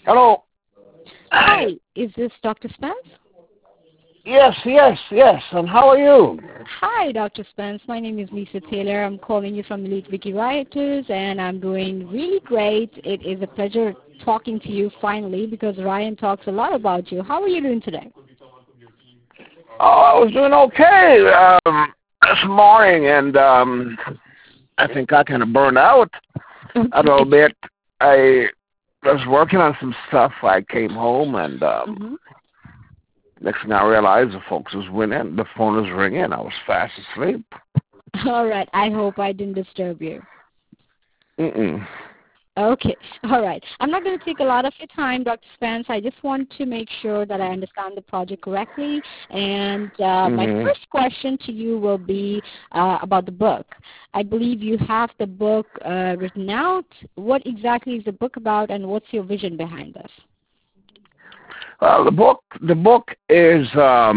Hello. Hi, is this Dr. Spence? Yes. And how are you? Hi, Dr. Spence. My name is Lisa Taylor. I'm calling you from Elite Wiki Writers, and I'm doing really great. It is a pleasure talking to you finally because Ryan talks a lot about you. How are you doing today? Oh, I was doing okay this morning, and I think I kind of burned out a little bit. I was working on some stuff. I came home, and next thing I realized, the folks was winning. The phone was ringing. I was fast asleep. All right. I hope I didn't disturb you. Mm-mm. Okay. All right. I'm not going to take a lot of your time, Dr. Spence. I just want to make sure that I understand the project correctly. And my first question to you will be about the book. I believe you have the book written out. What exactly is the book about, and what's your vision behind this? Well, the book is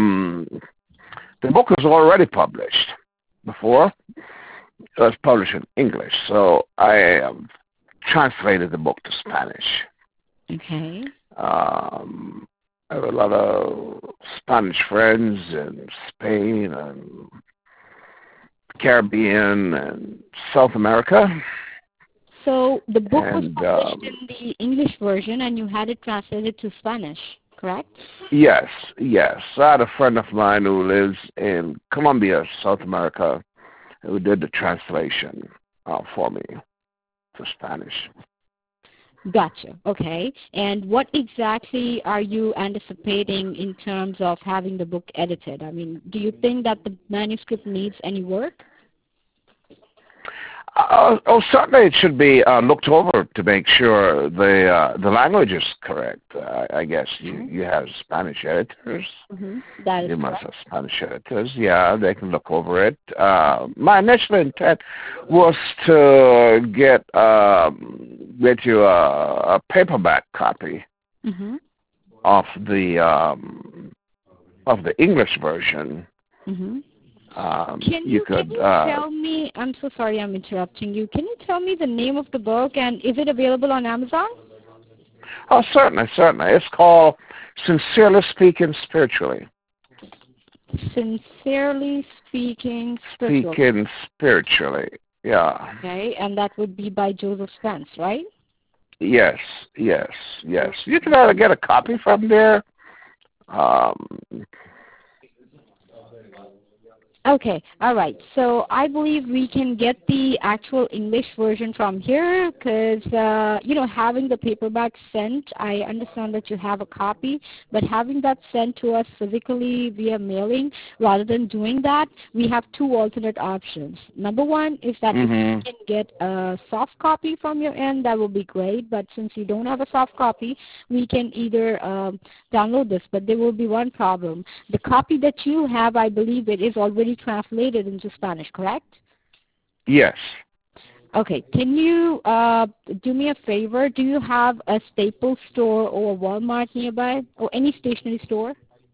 already published before. It was published in English, so I translated the book to Spanish. Okay. I have a lot of Spanish friends in Spain and Caribbean and South America. So the book was published in the English version, and you had it translated to Spanish, correct? Yes. I had a friend of mine who lives in Colombia, South America, who did the translation for me to Spanish. Gotcha. Okay. And what exactly are you anticipating in terms of having the book edited? I mean, do you think that the manuscript needs any work? Certainly it should be looked over to make sure the language is correct. I guess you have Spanish editors. That is you must correct. have Spanish editors. Yeah, they can look over it. My initial intent was to get you a paperback copy of the English version. Can you tell me, I'm so sorry I'm interrupting you, can you tell me the name of the book, and is it available on Amazon? Oh, certainly. It's called Sincerely Speaking Spiritually. Sincerely Speaking Spiritually. Speaking Spiritually, yeah. Okay, and that would be by Joseph Spence, right? Yes. You can either get a copy from there. Okay, all right. So I believe we can get the actual English version from here because, having the paperback sent, I understand that you have a copy, but having that sent to us physically via mailing, rather than doing that, we have two alternate options. Number one is that if you can get a soft copy from your end, that will be great, but since you don't have a soft copy, we can either download this, but there will be one problem. The copy that you have, I believe it is already translated into Spanish, correct? Yes. Okay. Can you do me a favor? Do you have a Staples store or a Walmart nearby or any stationery store?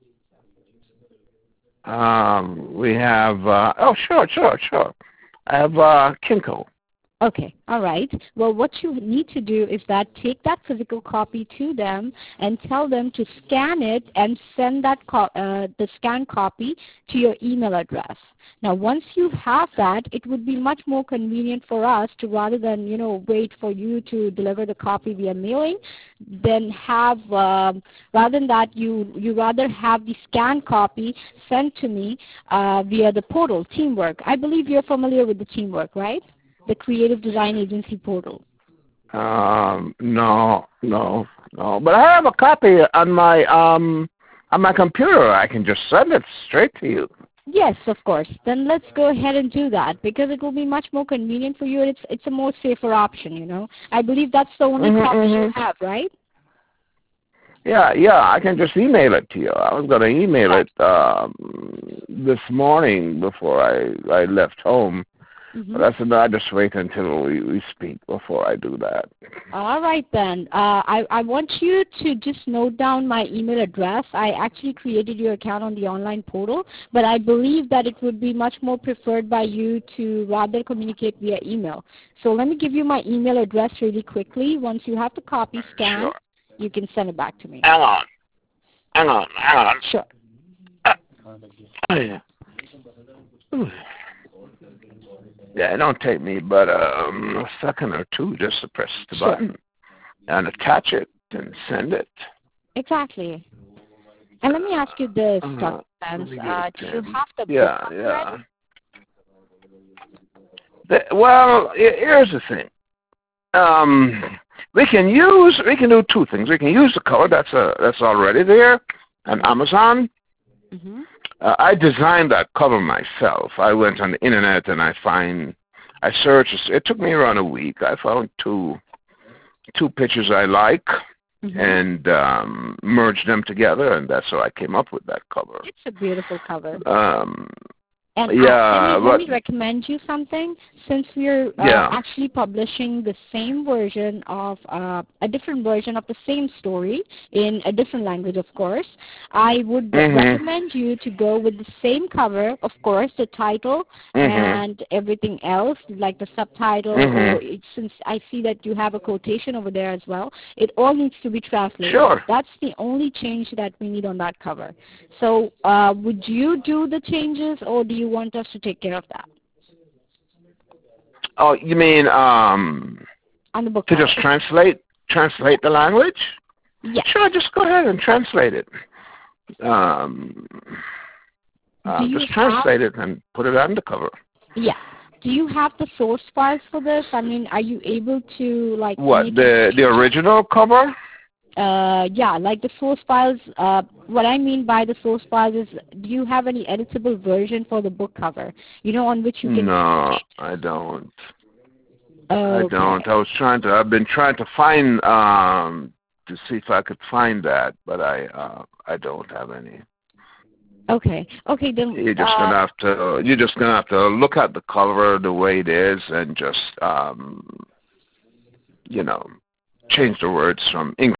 We have, sure. I have Kinko. Okay, all right. Well, what you need to do is that take that physical copy to them and tell them to scan it and send that the scanned copy to your email address. Now, once you have that, it would be much more convenient for us to, rather than wait for you to deliver the copy via mailing, then have rather than that you rather have the scanned copy sent to me via the portal Teamwork. I believe you're familiar with the Teamwork, right? The creative design agency portal. No. But I have a copy on my computer. I can just send it straight to you. Yes, of course. Then let's go ahead and do that because it will be much more convenient for you, and it's a more safer option. I believe that's the only copy you have, right? Yeah. I can just email it to you. I was going to email it this morning before I left home. But I said, no, I just wait until we speak before I do that. All right, then. I want you to just note down my email address. I actually created your account on the online portal, but I believe that it would be much more preferred by you to rather communicate via email. So let me give you my email address really quickly. Once you have the copy scanned, you can send it back to me. Hang on. Sure. Oh, yeah. Ooh. Yeah, it don't take me but a second or two just to press the button and attach it and send it. Exactly. And let me ask you this, Dr. Spence. Do you have the book ready? Well, here's the thing. We can do two things. We can use the cover that's already there on Amazon. Mm-hmm. I designed that cover myself. I went on the internet and I searched. It took me around a week. I found two pictures I like and merged them together, and that's how I came up with that cover. It's a beautiful cover. And let me recommend you something. Since we're actually publishing the same version of a different version of the same story in a different language, of course, I would recommend you to go with the same cover, of course, the title and everything else, like the subtitle. Or since I see that you have a quotation over there as well, it all needs to be translated. Sure. That's the only change that we need on that cover. So would you do the changes, or do you want us to take care of that? Oh, you mean on the book to cover. just translate the language? Yeah. Sure, just go ahead and translate it. Just translate it and put it on the cover. Yeah. Do you have the source files for this? I mean, are you able to like what the original cover? Yeah, like the source files. What I mean by the source files is, do you have any editable version for the book cover? You know, on which you can. No, I don't. Okay. I don't. I've been trying to find to see if I could find that, but I don't have any. Okay. Okay, then. You're just gonna have to look at the cover the way it is and just change the words from English